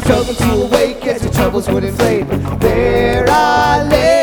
struggle to awake as your troubles would inflate. There I lay.